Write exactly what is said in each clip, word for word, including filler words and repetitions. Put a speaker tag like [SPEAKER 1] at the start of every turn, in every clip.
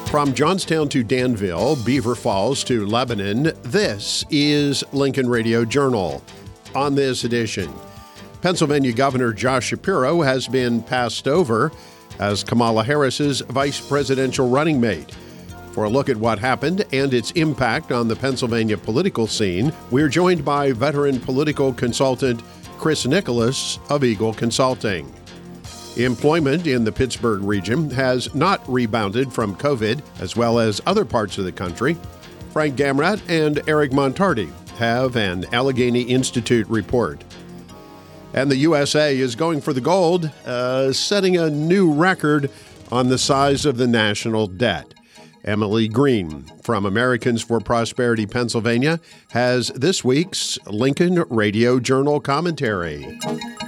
[SPEAKER 1] From Johnstown to Danville, Beaver Falls to Lebanon, this is Lincoln Radio Journal. On this edition, Pennsylvania Governor Josh Shapiro has been passed over as Kamala Harris's vice presidential running mate. For a look at what happened and its impact on the Pennsylvania political scene, we're joined by veteran political consultant Chris Nicholas of Eagle Consulting. Employment in the Pittsburgh region has not rebounded from COVID, as well as other parts of the country. Frank Gamrat and Eric Montardi have an Allegheny Institute report. And the U S A is going for the gold, uh, setting a new record on the size of the national debt. Emily Green from Americans for Prosperity Pennsylvania has this week's Lincoln Radio Journal commentary.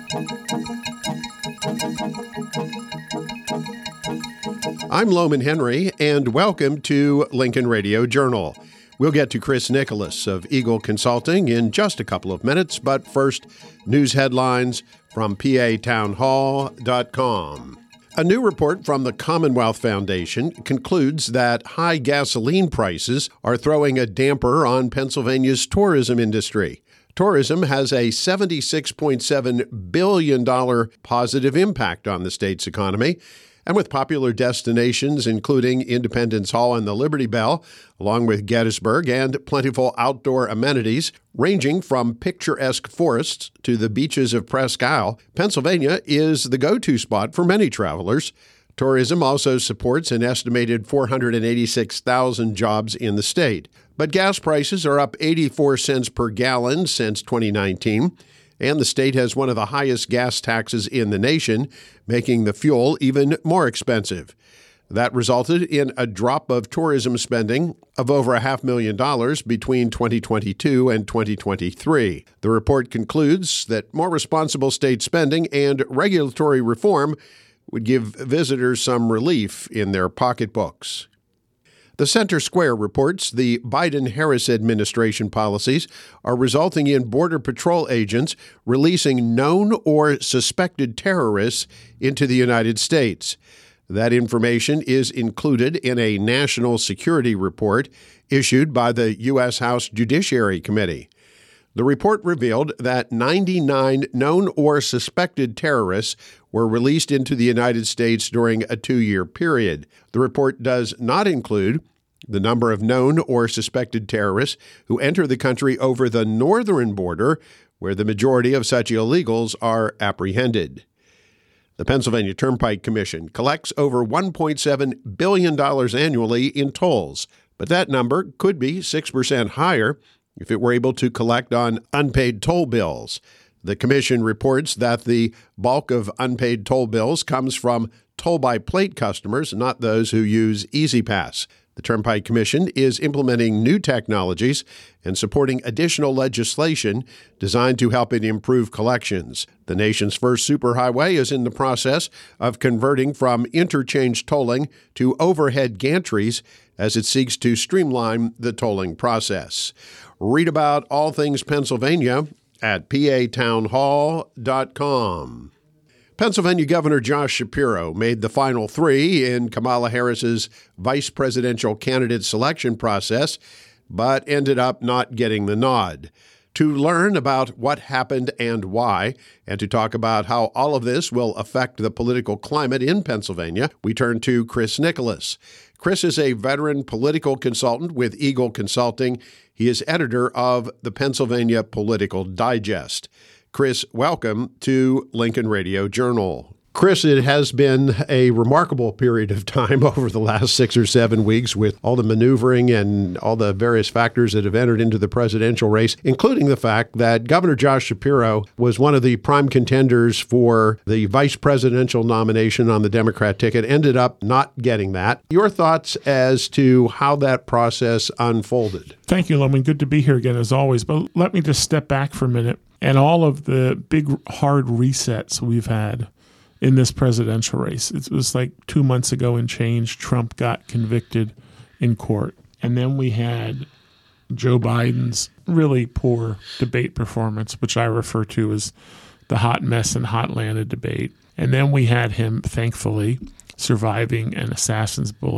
[SPEAKER 1] I'm Loman Henry, and welcome to Lincoln Radio Journal. We'll get to Chris Nicholas of Eagle Consulting in just a couple of minutes, but first, news headlines from P A town hall dot com. A new report from the Commonwealth Foundation concludes that high gasoline prices are throwing a damper on Pennsylvania's tourism industry. Tourism has a seventy-six point seven billion dollars positive impact on the state's economy, and with popular destinations including Independence Hall and the Liberty Bell, along with Gettysburg and plentiful outdoor amenities ranging from picturesque forests to the beaches of Presque Isle, Pennsylvania is the go-to spot for many travelers. Tourism also supports an estimated four hundred eighty-six thousand jobs in the state. But gas prices are up eighty-four cents per gallon since twenty nineteen, and the state has one of the highest gas taxes in the nation, making the fuel even more expensive. That resulted in a drop of tourism spending of over a half million dollars between twenty twenty-two and twenty twenty-three. The report concludes that more responsible state spending and regulatory reform would give visitors some relief in their pocketbooks. The Center Square reports the Biden-Harris administration policies are resulting in Border Patrol agents releasing known or suspected terrorists into the United States. That information is included in a national security report issued by the U S House Judiciary Committee. The report revealed that ninety-nine known or suspected terrorists were released into the United States during a two-year period. The report does not include the number of known or suspected terrorists who enter the country over the northern border, where the majority of such illegals are apprehended. The Pennsylvania Turnpike Commission collects over one point seven billion dollars annually in tolls, but that number could be six percent higher if it were able to collect on unpaid toll bills. The commission reports that the bulk of unpaid toll bills comes from toll-by-plate customers, not those who use E-ZPass. The Turnpike Commission is implementing new technologies and supporting additional legislation designed to help it improve collections. The nation's first superhighway is in the process of converting from interchange tolling to overhead gantries as it seeks to streamline the tolling process. Read about all things Pennsylvania at P A town hall dot com. Pennsylvania Governor Josh Shapiro made the final three in Kamala Harris's vice presidential candidate selection process, but ended up not getting the nod. To learn about what happened and why, and to talk about how all of this will affect the political climate in Pennsylvania, we turn to Chris Nicholas. Chris is a veteran political consultant with Eagle Consulting. He is editor of the Pennsylvania Political Digest. Chris, welcome to Lincoln Radio Journal. Chris, it has been a remarkable period of time over the last six or seven weeks with all the maneuvering and all the various factors that have entered into the presidential race, including the fact that Governor Josh Shapiro was one of the prime contenders for the vice presidential nomination on the Democrat ticket, ended up not getting that. Your thoughts as to how that process unfolded?
[SPEAKER 2] Thank you, Loman. Good to be here again, as always. But let me just step back for a minute. And all of the big, hard resets we've had in this presidential race. It was like two months ago and change, Trump got convicted in court. And then we had Joe Biden's really poor debate performance, which I refer to as the hot mess and hot landed debate. And then we had him, thankfully, surviving an assassin's bullet.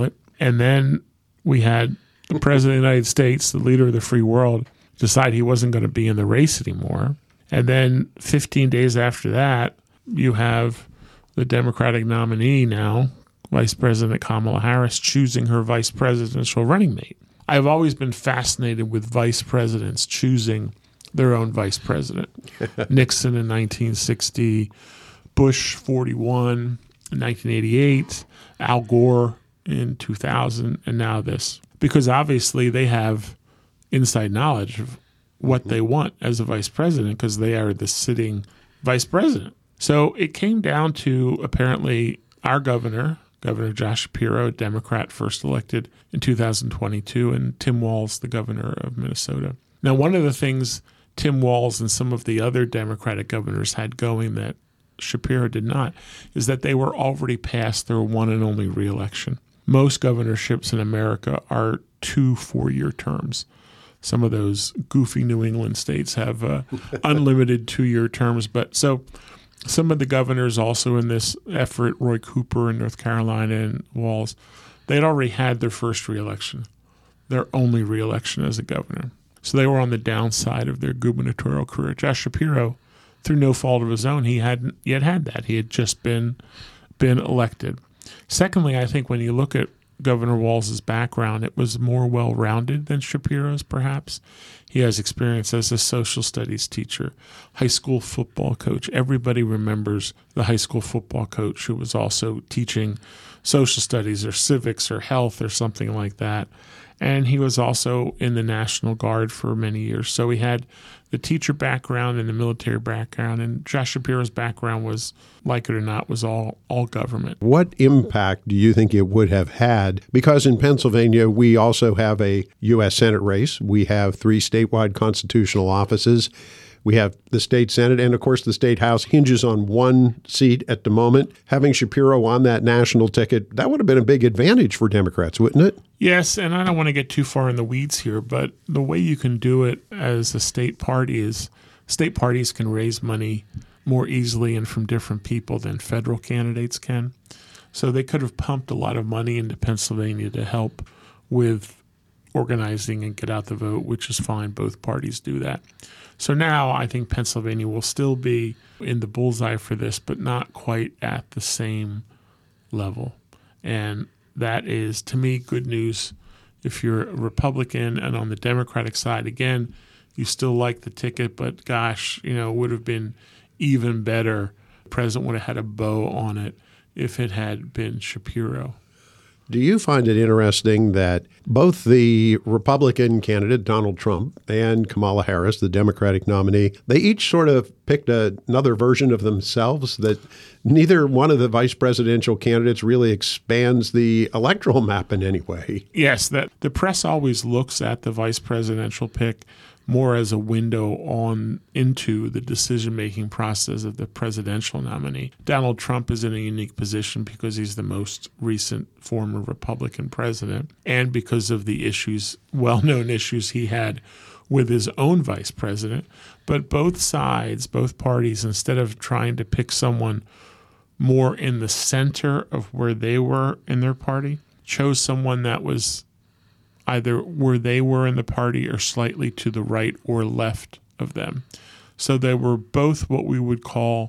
[SPEAKER 2] And then we had the President of the United States, the leader of the free world, decide he wasn't going to be in the race anymore. And then fifteen days after that, you have the Democratic nominee now, Vice President Kamala Harris, choosing her vice presidential running mate. I've always been fascinated with vice presidents choosing their own vice president. Nixon in nineteen sixty, Bush forty-one in nineteen eighty-eight, Al Gore in two thousand, and now this. Because obviously they have inside knowledge of what they want as a vice president because they are the sitting vice president. So it came down to apparently our governor, Governor Josh Shapiro, a Democrat, first elected in two thousand twenty-two, and Tim Walz, the governor of Minnesota. Now, one of the things Tim Walz and some of the other Democratic governors had going that Shapiro did not is that they were already past their one and only reelection. Most governorships in America are two four-year terms. Some of those goofy New England states have uh, unlimited two-year terms. But so some of the governors also in this effort, Roy Cooper in North Carolina and Walz, they'd already had their first reelection, their only reelection as a governor. So they were on the downside of their gubernatorial career. Josh Shapiro, through no fault of his own, he hadn't yet had that. He had just been been elected. Secondly, I think when you look at Governor Walz's background, it was more well-rounded than Shapiro's, perhaps. He has experience as a social studies teacher, high school football coach. Everybody remembers the high school football coach who was also teaching social studies or civics or health or something like that. And he was also in the National Guard for many years. So he had the teacher background and the military background. And Josh Shapiro's background was, like it or not, was all, all government.
[SPEAKER 1] What impact do you think it would have had? Because in Pennsylvania, we also have a U S Senate race. We have three statewide constitutional offices. We have the state Senate, and of course the state House hinges on one seat at the moment. Having Shapiro on that national ticket, that would have been a big advantage for Democrats, wouldn't it?
[SPEAKER 2] Yes, and I don't want to get too far in the weeds here, but the way you can do it as a state party is state parties can raise money more easily and from different people than federal candidates can. So they could have pumped a lot of money into Pennsylvania to help with organizing and get out the vote, which is fine. Both parties do that. So now I think Pennsylvania will still be in the bullseye for this, but not quite at the same level. And that is, to me, good news. If you're a Republican and on the Democratic side, again, you still like the ticket, but gosh, you know, it would have been even better. The president would have had a bow on it if it had been Shapiro.
[SPEAKER 1] Do you find it interesting that both the Republican candidate, Donald Trump, and Kamala Harris, the Democratic nominee, they each sort of picked a, another version of themselves, that neither one of the vice presidential candidates really expands the electoral map in any way?
[SPEAKER 2] Yes, that the press always looks at the vice presidential pick more as a window on into the decision-making process of the presidential nominee. Donald Trump is in a unique position because he's the most recent former Republican president and because of the issues, well-known issues he had with his own vice president. But both sides, both parties, instead of trying to pick someone more in the center of where they were in their party, chose someone that was either where they were in the party or slightly to the right or left of them. So they were both what we would call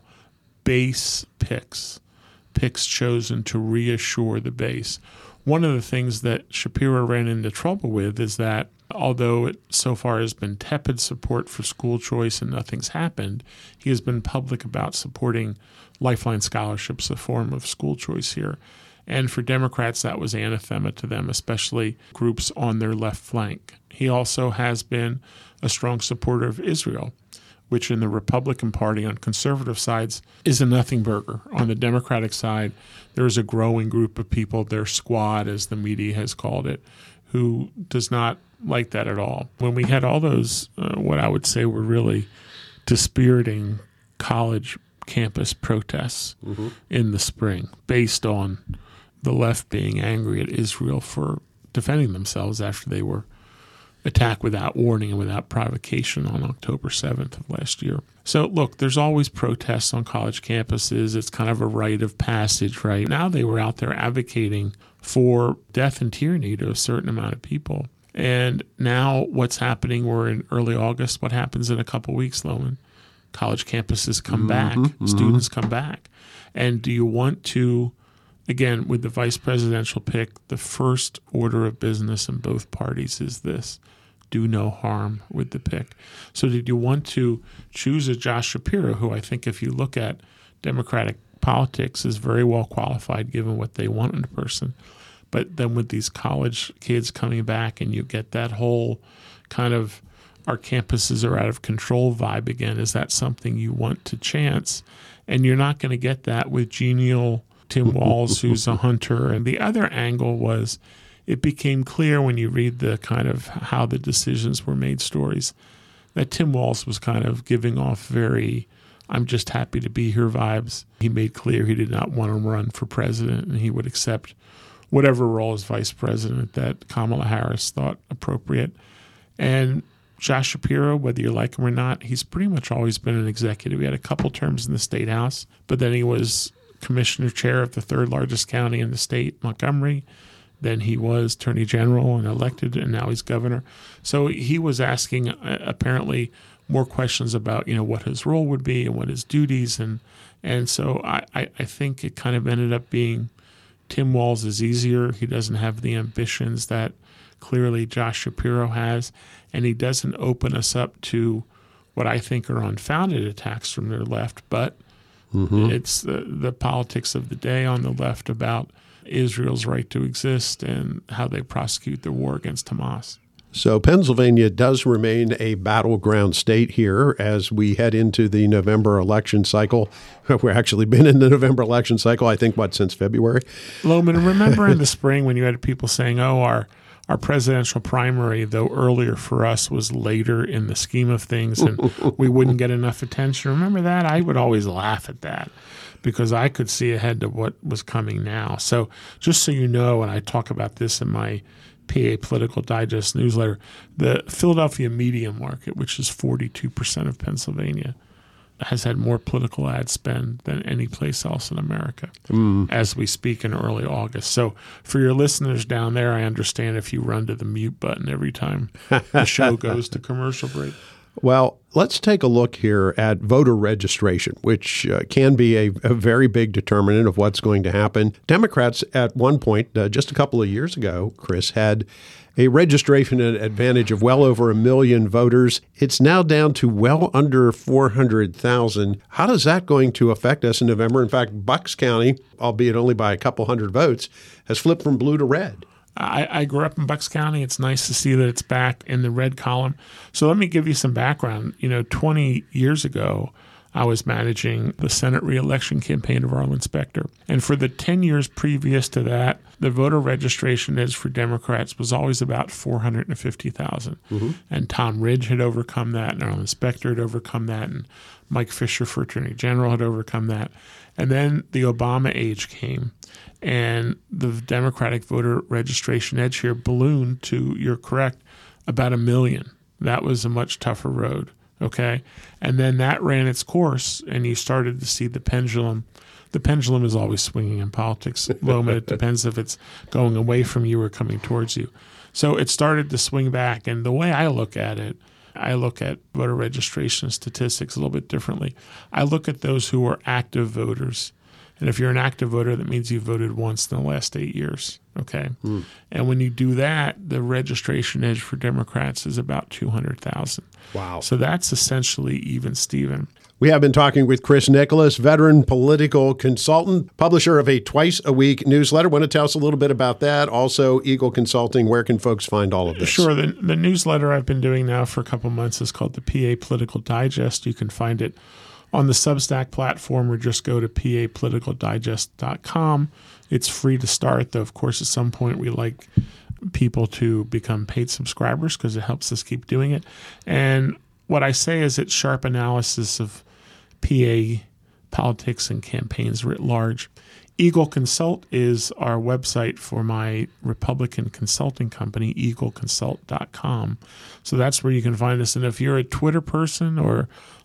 [SPEAKER 2] base picks, picks chosen to reassure the base. One of the things that Shapiro ran into trouble with is that although it so far has been tepid support for school choice and nothing's happened, he has been public about supporting Lifeline scholarships, a form of school choice here. And for Democrats, that was anathema to them, especially groups on their left flank. He also has been a strong supporter of Israel, which in the Republican Party on conservative sides is a nothing burger. On the Democratic side, there is a growing group of people, their squad, as the media has called it, who does not like that at all. When we had all those, uh, what I would say were really dispiriting college campus protests mm-hmm. in the spring, based on the left being angry at Israel for defending themselves after they were attacked without warning and without provocation on October seventh of last year. So, look, there's always protests on college campuses. It's kind of a rite of passage, right? Now they were out there advocating for death and tyranny to a certain amount of people. And now what's happening, we're in early August. What happens in a couple weeks, Loman? College campuses come mm-hmm, back, mm-hmm. students come back. And do you want to, again, with the vice presidential pick, the first order of business in both parties is this: do no harm with the pick. So did you want to choose a Josh Shapiro, who I think if you look at Democratic politics is very well qualified given what they want in a person. But then with these college kids coming back and you get that whole kind of our campuses are out of control vibe again, is that something you want to chance? And you're not going to get that with genial Tim Walz, who's a hunter. And the other angle was it became clear when you read the kind of how the decisions were made stories that Tim Walz was kind of giving off very I'm just happy to be here vibes. He made clear he did not want to run for president, and he would accept whatever role as vice president that Kamala Harris thought appropriate. And Josh Shapiro, whether you like him or not, he's pretty much always been an executive. He had a couple terms in the state house, but then he was commissioner chair of the third largest county in the state, Montgomery. Then he was attorney general and elected, and now he's governor. So he was asking uh, apparently more questions about, you know, what his role would be and what his duties. And and so I, I, I think it kind of ended up being Tim Walz is easier. He doesn't have the ambitions that clearly Josh Shapiro has, and he doesn't open us up to what I think are unfounded attacks from their left, but mm-hmm. it's the, the politics of the day on the left about Israel's right to exist and how they prosecute the war against Hamas.
[SPEAKER 1] So Pennsylvania does remain a battleground state here as we head into the November election cycle. We've actually been in the November election cycle, I think, what, since February?
[SPEAKER 2] Loman, remember in the spring when you had people saying, oh, our our presidential primary, though earlier for us, was later in the scheme of things and we wouldn't get enough attention. Remember that? I would always laugh at that because I could see ahead to what was coming now. So just so you know, and I talk about this in my P A Political Digest newsletter, the Philadelphia media market, which is forty-two percent of Pennsylvania, has had more political ad spend than any place else in America mm. as we speak in early August. So for your listeners down there, I understand if you run to the mute button every time the show goes to commercial break.
[SPEAKER 1] Well, let's take a look here at voter registration, which uh, can be a, a very big determinant of what's going to happen. Democrats at one point, uh, just a couple of years ago, Chris, had a registration advantage of well over a million voters. It's now down to well under four hundred thousand. How is that going to affect us in November? In fact, Bucks County, albeit only by a couple hundred votes, has flipped from blue to red.
[SPEAKER 2] I, I grew up in Bucks County. It's nice to see that it's back in the red column. So let me give you some background. You know, twenty years ago, I was managing the Senate reelection campaign of Arlen Specter. And for the ten years previous to that, the voter registration age for Democrats was always about four hundred fifty thousand. Mm-hmm. And Tom Ridge had overcome that, and Arlen Specter had overcome that, and Mike Fisher for Attorney General had overcome that. And then the Obama age came, and the Democratic voter registration edge here ballooned to, you're correct, about a million. That was a much tougher road, okay? And then that ran its course, and you started to see the pendulum. The pendulum is always swinging in politics, Loman. It depends if it's going away from you or coming towards you. So it started to swing back, and the way I look at it, I look at voter registration statistics a little bit differently. I look at those who are active voters. And if you're an active voter, that means you voted once in the last eight years, okay? Mm. And when you do that, the registration age for Democrats is about two hundred thousand.
[SPEAKER 1] Wow.
[SPEAKER 2] So that's essentially even Steven.
[SPEAKER 1] We have been talking with Chris Nicholas, veteran political consultant, publisher of a twice-a-week newsletter. Want to tell us a little bit about that? Also, Eagle Consulting, where can folks find all of this?
[SPEAKER 2] Sure. The, the newsletter I've been doing now for a couple months is called the P A Political Digest. You can find it on the Substack platform, or just go to P A political digest dot com. It's free to start, though, of course, at some point we like people to become paid subscribers because it helps us keep doing it. And what I say is it's sharp analysis of P A politics and campaigns writ large. Eagle Consult is our website for my Republican consulting company, eagle consult dot com. So that's where you can find us. And if you're a Twitter person or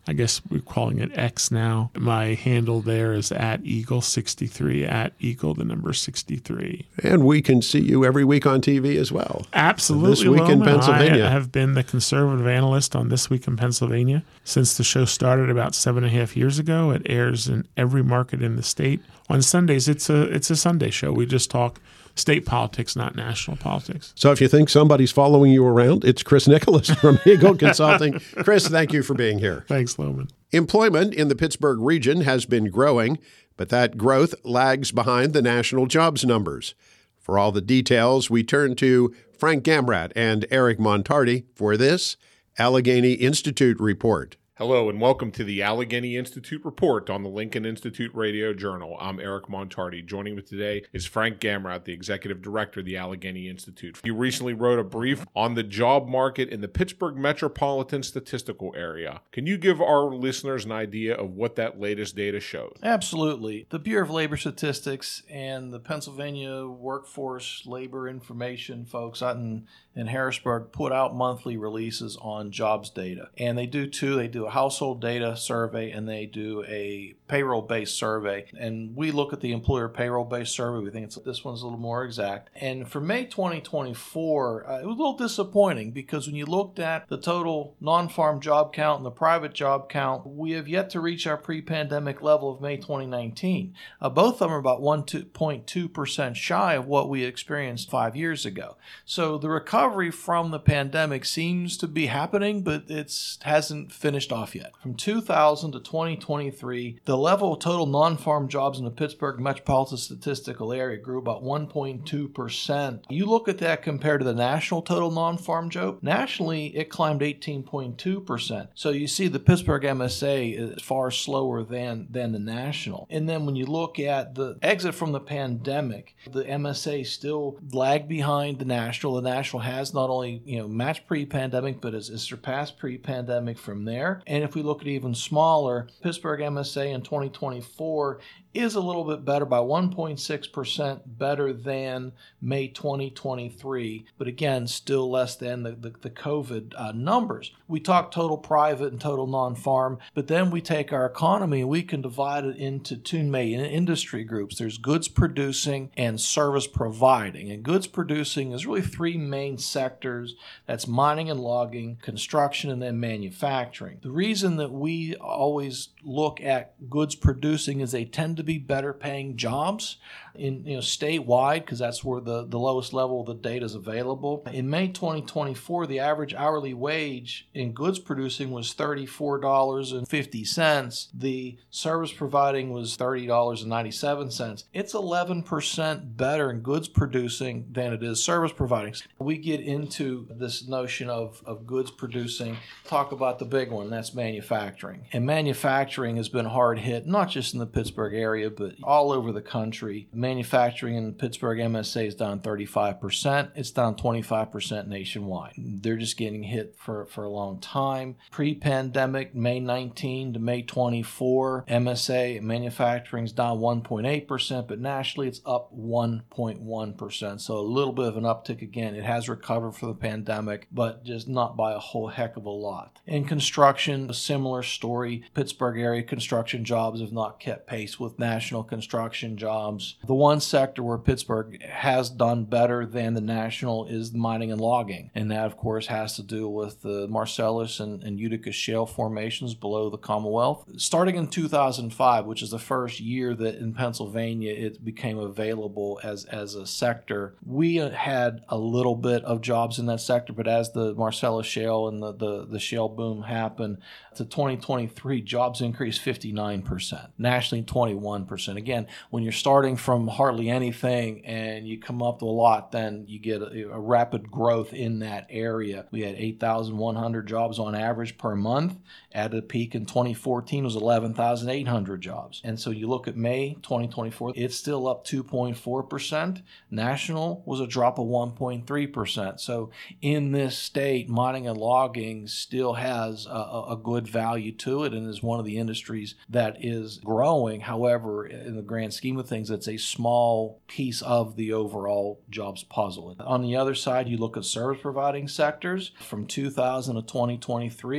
[SPEAKER 2] I guess we're calling it X now. My handle there is at Eagle sixty-three, at Eagle, the number sixty-three.
[SPEAKER 1] And we can see you every week on T V as well.
[SPEAKER 2] Absolutely.
[SPEAKER 1] This Week in
[SPEAKER 2] Loman.
[SPEAKER 1] Pennsylvania.
[SPEAKER 2] I have been the conservative analyst on This Week in Pennsylvania since the show started about seven and a half years ago. It airs in every market in the state. On Sundays, it's a it's a Sunday show. We just talk state politics, not national politics.
[SPEAKER 1] So if you think somebody's following you around, it's Chris Nicholas from Eagle Consulting. Chris, thank you for being here.
[SPEAKER 2] Thanks, Loman.
[SPEAKER 1] Employment in the Pittsburgh region has been growing, but that growth lags behind the national jobs numbers. For all the details, we turn to Frank Gamrat and Eric Montardi for this Allegheny Institute report.
[SPEAKER 3] Hello and welcome to the Allegheny Institute Report on the Lincoln Institute Radio Journal. I'm Eric Montardi. Joining me today is Frank Gamrat, the Executive Director of the Allegheny Institute. He recently wrote a brief on the job market in the Pittsburgh metropolitan statistical area. Can you give our listeners an idea of what that latest data shows?
[SPEAKER 4] Absolutely. The Bureau of Labor Statistics and the Pennsylvania Workforce Labor Information folks out in, in Harrisburg put out monthly releases on jobs data. And they do two. They do a household data survey and they do a payroll-based survey. And we look at the employer payroll-based survey. We think it's, this one's a little more exact. And for May twenty twenty-four, uh, it was a little disappointing because when you looked at the total non-farm job count and the private job count, we have yet to reach our pre-pandemic level of May twenty nineteen. Uh, both of them are about one point two percent shy of what we experienced five years ago. So the recovery from the pandemic seems to be happening, but it hasn't finished off yet. From two thousand to twenty twenty-three, the level of total non-farm jobs in the Pittsburgh metropolitan statistical area grew about one point two percent. You look at that compared to the national total non-farm job, nationally it climbed eighteen point two percent. So you see the Pittsburgh M S A is far slower than, than the national. And then when you look at the exit from the pandemic, the M S A still lagged behind the national. The national has not only, you know, matched pre-pandemic, but has, has surpassed pre-pandemic from there. And if we look at even smaller, Pittsburgh M S A in twenty twenty-four is a little bit better by one point six percent better than May twenty twenty-three, but again, still less than the, the, the COVID uh, numbers. We talk total private and total non-farm, but then we take our economy and we can divide it into two main industry groups. There's goods producing and service providing. And goods producing is really three main sectors. That's mining and logging, construction, and then manufacturing. The reason that we always look at goods producing is they tend to be better paying jobs in, you know, statewide, because that's where the, the lowest level of the data is available. In May twenty twenty-four, the average hourly wage in goods producing was thirty-four dollars and fifty cents. The service providing was thirty dollars and ninety-seven cents. It's eleven percent better in goods producing than it is service providing. We get into this notion of, of goods producing, talk about the big one, that's manufacturing. And manufacturing has been hard hit, not just in the Pittsburgh area, but all over the country. Manufacturing in Pittsburgh M S A is down thirty-five percent. It's down twenty-five percent nationwide. They're just getting hit for, for a long time. Pre-pandemic, May nineteenth to May twenty-fourth, M S A manufacturing is down one point eight percent, but nationally it's up one point one percent. So a little bit of an uptick again. It has recovered from the pandemic, but just not by a whole heck of a lot. In construction, a similar story. Pittsburgh area construction jobs have not kept pace with national construction jobs. The one sector where Pittsburgh has done better than the national is mining and logging. And that, of course, has to do with the Marcellus and, and Utica shale formations below the Commonwealth. Starting in two thousand five, which is the first year that in Pennsylvania it became available as, as a sector, we had a little bit of jobs in that sector, but as the Marcellus shale and the, the, the shale boom happened, to twenty twenty-three, jobs increased fifty-nine percent, nationally twenty-one percent. Again, when you're starting from hardly anything and you come up to a lot, then you get a, a rapid growth in that area. We had eight thousand one hundred jobs on average per month. At a peak in twenty fourteen, it was eleven thousand eight hundred jobs. And so you look at May twenty twenty-four, it's still up two point four percent. National was a drop of one point three percent. So in this state, mining and logging still has a, a good value to it and is one of the industries that is growing. However, in the grand scheme of things, it's a small piece of the overall jobs puzzle. On the other side, you look at service providing sectors. From two thousand to twenty twenty-three,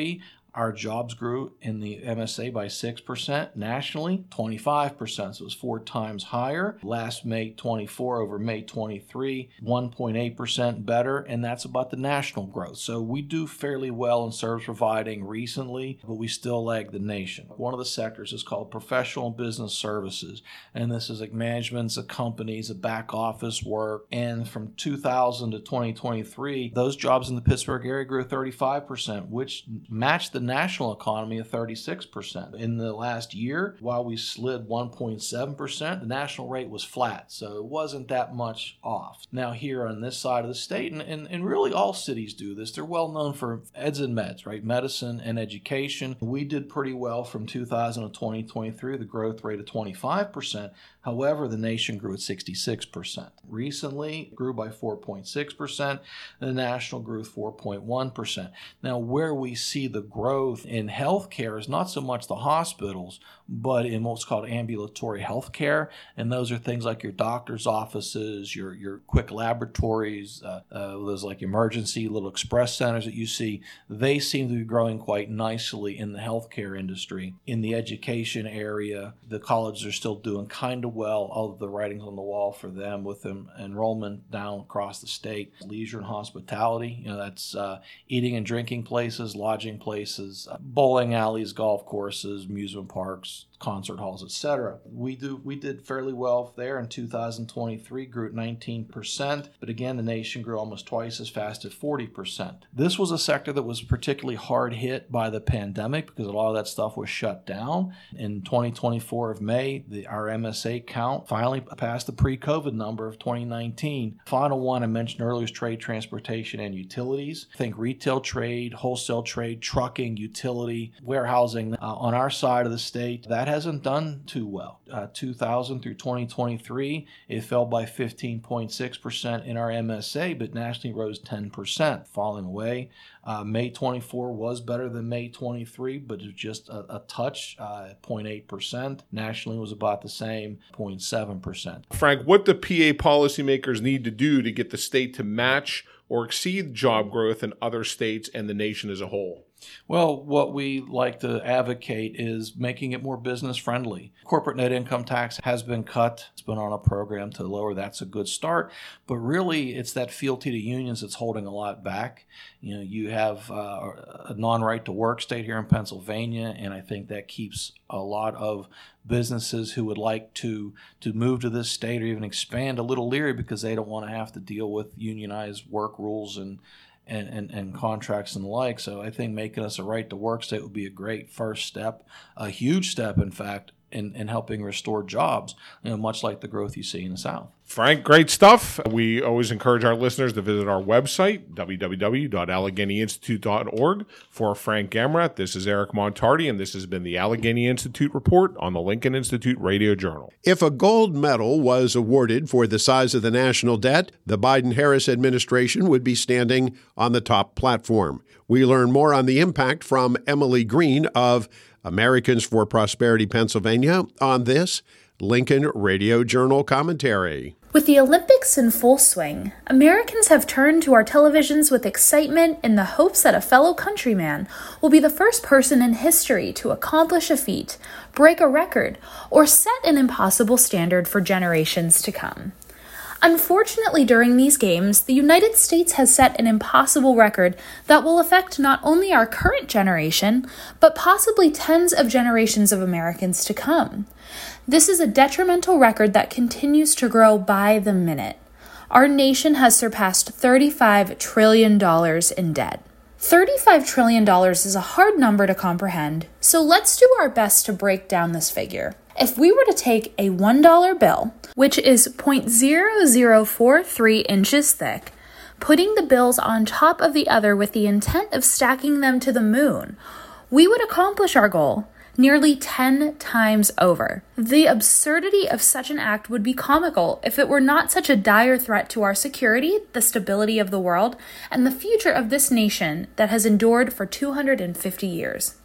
[SPEAKER 4] Our jobs grew in the M S A by six percent. Nationally, twenty-five percent. So it was four times higher. Last May twenty-four over May twenty-three, one point eight percent better. And that's about the national growth. So we do fairly well in service providing recently, but we still lag the nation. One of the sectors is called professional and business services. And this is like managements of companies, of back office work. And from two thousand to twenty twenty-three, those jobs in the Pittsburgh area grew thirty-five percent, which matched the national economy of thirty-six percent. In the last year, while we slid one point seven percent, the national rate was flat, so it wasn't that much off. Now here on this side of the state, and, and, and really all cities do this, they're well known for eds and meds, right? Medicine and education. We did pretty well from two thousand to twenty twenty-three, the growth rate of twenty-five percent. However, the nation grew at sixty-six percent. Recently, grew by four point six percent. The national grew four point one percent. Now, where we see the growth in healthcare is not so much the hospitals, but in what's called ambulatory healthcare. And those are things like your doctor's offices, your, your quick laboratories, uh, uh, those like emergency little express centers that you see. They seem to be growing quite nicely in the healthcare industry. In the education area, the colleges are still doing kind of well, all of the writings on the wall for them with them enrollment down across the state. Leisure and hospitality, you know, that's uh, eating and drinking places, lodging places, uh, bowling alleys, golf courses, amusement parks, concert halls, et cetera. We do we did fairly well there in two thousand twenty-three, grew at nineteen percent, but again, the nation grew almost twice as fast at forty percent. This was a sector that was particularly hard hit by the pandemic because a lot of that stuff was shut down. In twenty twenty-four of May, the, our M S A count finally passed the pre-COVID number of twenty nineteen. Final one I mentioned earlier is trade, transportation, and utilities. Think retail trade, wholesale trade, trucking, utility, warehousing. Uh, on our side of the state, that hasn't done too well. Uh, two thousand through twenty twenty-three, it fell by fifteen point six percent in our M S A, but nationally rose ten percent, falling away. Uh, May twenty-four was better than May twenty-three, but it was just a, a touch, uh, zero point eight percent. Nationally was about the same, zero point seven percent.
[SPEAKER 3] Frank, what do P A policymakers need to do to get the state to match or exceed job growth in other states and the nation as a whole?
[SPEAKER 4] Well, what we like to advocate is making it more business friendly. Corporate net income tax has been cut. It's been on a program to lower. That's a good start. But really, it's that fealty to unions that's holding a lot back. You know, you have uh, a non-right to work state here in Pennsylvania, and I think that keeps a lot of businesses who would like to to move to this state or even expand a little leery because they don't want to have to deal with unionized work rules and And, and, and contracts and the like. So I think making us a right-to-work state would be a great first step, a huge step, in fact, in, in helping restore jobs, you know, much like the growth you see in the South.
[SPEAKER 3] Frank, great stuff. We always encourage our listeners to visit our website, w w w dot allegheny institute dot org. For Frank Gamrat, this is Eric Montardi, and this has been the Allegheny Institute Report on the Lincoln Institute Radio Journal.
[SPEAKER 1] If a gold medal was awarded for the size of the national debt, the Biden-Harris administration would be standing on the top platform. We learn more on the impact from Emily Green of Americans for Prosperity Pennsylvania on this Lincoln Radio Journal commentary.
[SPEAKER 5] With the Olympics in full swing, Americans have turned to our televisions with excitement in the hopes that a fellow countryman will be the first person in history to accomplish a feat, break a record, or set an impossible standard for generations to come. Unfortunately, during these games, the United States has set an impossible record that will affect not only our current generation, but possibly tens of generations of Americans to come. This is a detrimental record that continues to grow by the minute. Our nation has surpassed thirty-five trillion dollars in debt. thirty-five trillion dollars is a hard number to comprehend, so let's do our best to break down this figure. If we were to take a one dollar bill, which is zero point zero zero four three inches thick, putting the bills on top of the other with the intent of stacking them to the moon, we would accomplish our goal nearly ten times over. The absurdity of such an act would be comical if it were not such a dire threat to our security, the stability of the world, and the future of this nation that has endured for two hundred fifty years.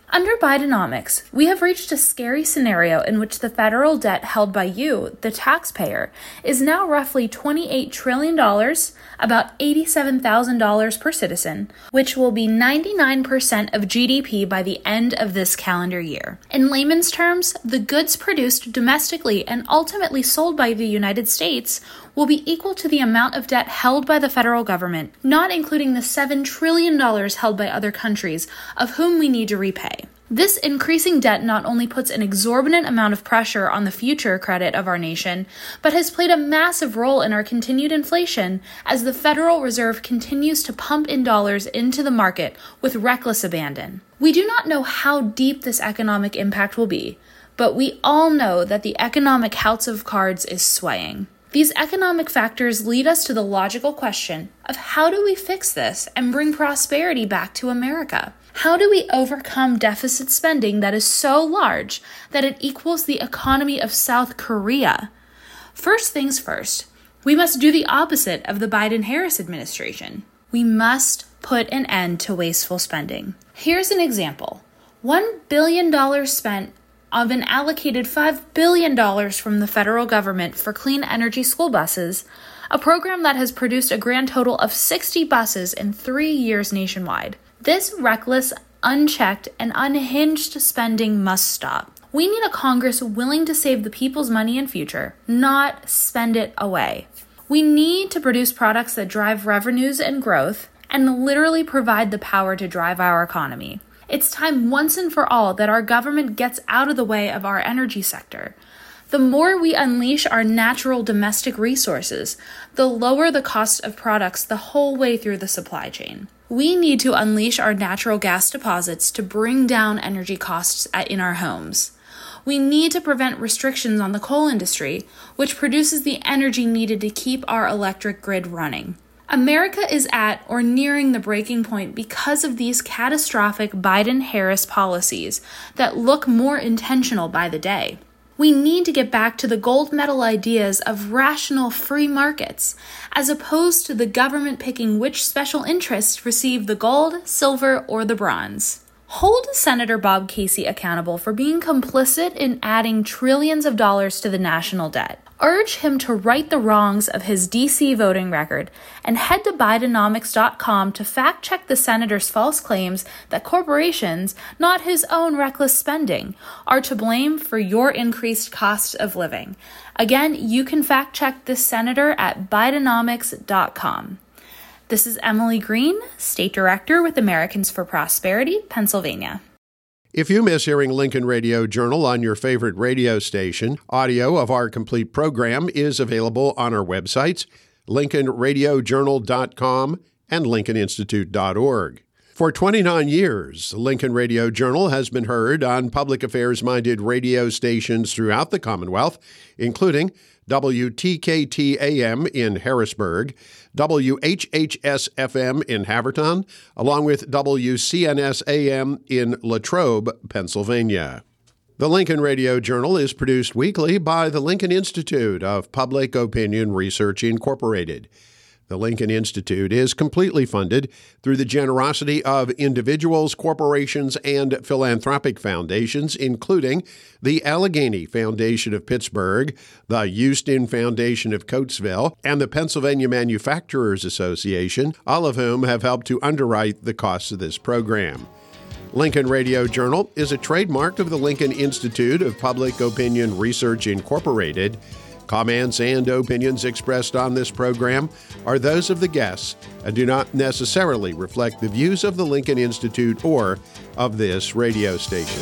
[SPEAKER 5] Under Bidenomics, we have reached a scary scenario in which the federal debt held by you, the taxpayer, is now roughly twenty-eight trillion dollars, about eighty-seven thousand dollars per citizen, which will be ninety-nine percent of G D P by the end of this calendar year. In layman's terms, the goods produced domestically and ultimately sold by the United States will be equal to the amount of debt held by the federal government, not including the seven trillion dollars held by other countries, of whom we need to repay. This increasing debt not only puts an exorbitant amount of pressure on the future credit of our nation, but has played a massive role in our continued inflation as the Federal Reserve continues to pump in dollars into the market with reckless abandon. We do not know how deep this economic impact will be, but we all know that the economic house of cards is swaying. These economic factors lead us to the logical question of how do we fix this and bring prosperity back to America? How do we overcome deficit spending that is so large that it equals the economy of South Korea? First things first, we must do the opposite of the Biden-Harris administration. We must put an end to wasteful spending. Here's an example. one billion dollars spent of an allocated five billion dollars from the federal government for clean energy school buses, a program that has produced a grand total of sixty buses in three years nationwide. This reckless, unchecked, and unhinged spending must stop. We need a Congress willing to save the people's money and future, not spend it away. We need to produce products that drive revenues and growth and literally provide the power to drive our economy. It's time once and for all that our government gets out of the way of our energy sector. The more we unleash our natural domestic resources, the lower the cost of products the whole way through the supply chain. We need to unleash our natural gas deposits to bring down energy costs in our homes. We need to prevent restrictions on the coal industry, which produces the energy needed to keep our electric grid running. America is at or nearing the breaking point because of these catastrophic Biden-Harris policies that look more intentional by the day. We need to get back to the gold medal ideas of rational free markets, as opposed to the government picking which special interests receive the gold, silver, or the bronze. Hold Senator Bob Casey accountable for being complicit in adding trillions of dollars to the national debt. Urge him to right the wrongs of his D C voting record and head to Bidenomics dot com to fact-check the senator's false claims that corporations, not his own reckless spending, are to blame for your increased cost of living. Again, you can fact-check this senator at Bidenomics dot com. This is Emily Green, State Director with Americans for Prosperity, Pennsylvania.
[SPEAKER 1] If you miss hearing Lincoln Radio Journal on your favorite radio station, audio of our complete program is available on our websites, Lincoln Radio Journal dot com and Lincoln Institute dot org. For twenty-nine years, Lincoln Radio Journal has been heard on public affairs-minded radio stations throughout the Commonwealth, including W T K T A M in Harrisburg, W H H S F M in Haverton, along with W C N S A M in Latrobe, Pennsylvania. The Lincoln Radio Journal is produced weekly by the Lincoln Institute of Public Opinion Research, Incorporated. The Lincoln Institute is completely funded through the generosity of individuals, corporations, and philanthropic foundations, including the Allegheny Foundation of Pittsburgh, the Houston Foundation of Coatesville, and the Pennsylvania Manufacturers Association, all of whom have helped to underwrite the costs of this program. Lincoln Radio Journal is a trademark of the Lincoln Institute of Public Opinion Research, Incorporated. Comments and opinions expressed on this program are those of the guests and do not necessarily reflect the views of the Lincoln Institute or of this radio station.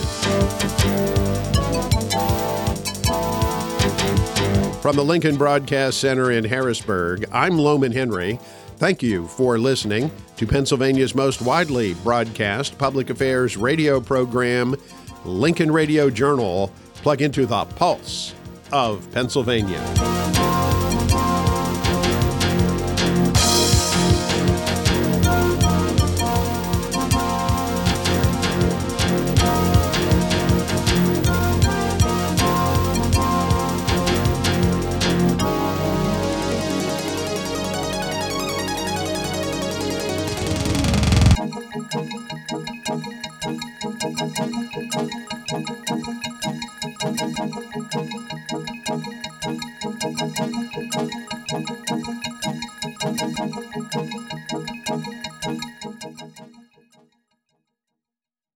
[SPEAKER 1] From the Lincoln Broadcast Center in Harrisburg, I'm Loman Henry. Thank you for listening to Pennsylvania's most widely broadcast public affairs radio program, Lincoln Radio Journal. Plug into the pulse of Pennsylvania.